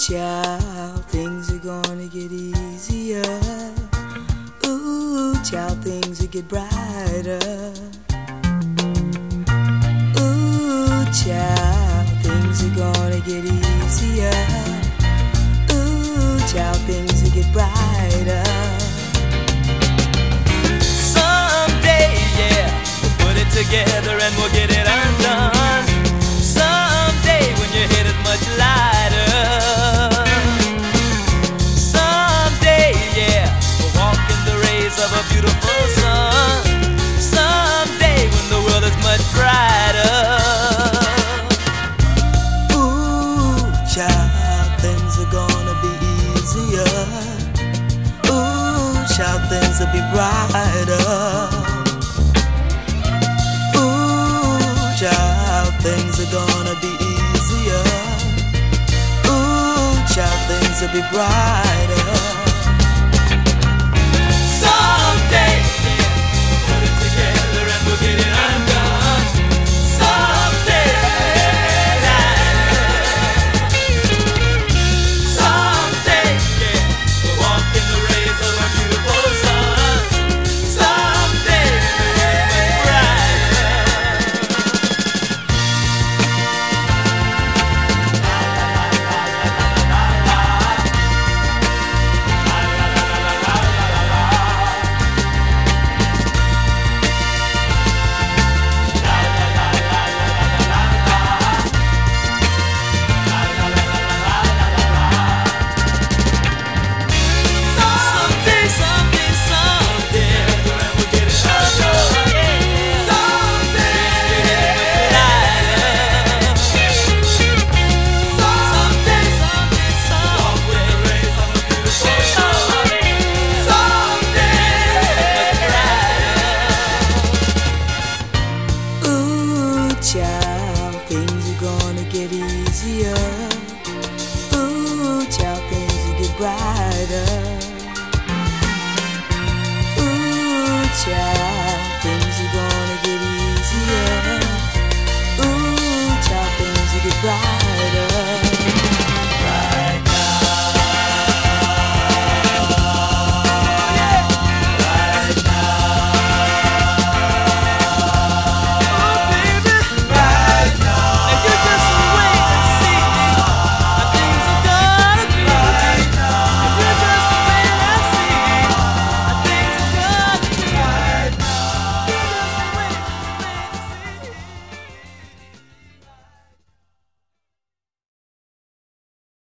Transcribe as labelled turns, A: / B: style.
A: child, things are gonna get easier. Ooh, child, things will get brighter. Ooh, child, things are gonna get easier. Ooh, child, things will get brighter. Someday, yeah, we'll put it together and we'll get it undone. Someday when your head is much lighter. Someday, yeah, we'll walk in the rays of a beautiful sun. Someday when the world is much brighter. Ooh, child, things are gonna be easier. Ooh, child, things will be brighter. Ooh, child, things are gonna be easier. Ooh, child, things will be brighter. Someday, yeah, put it together and we'll get it undone. Someday, someday, yeah, we'll walk in the rays of a beautiful sun. Someday, much brighter. Someday, someday, someday, we'll get it undone. Someday, someday, someday, someday, rays of a beautiful sun. Someday, ooh, child, things are gonna get easier. Ooh, child, things will get brighter. Ooh, child, things are gonna get easier. Ooh, child, things will get brighter.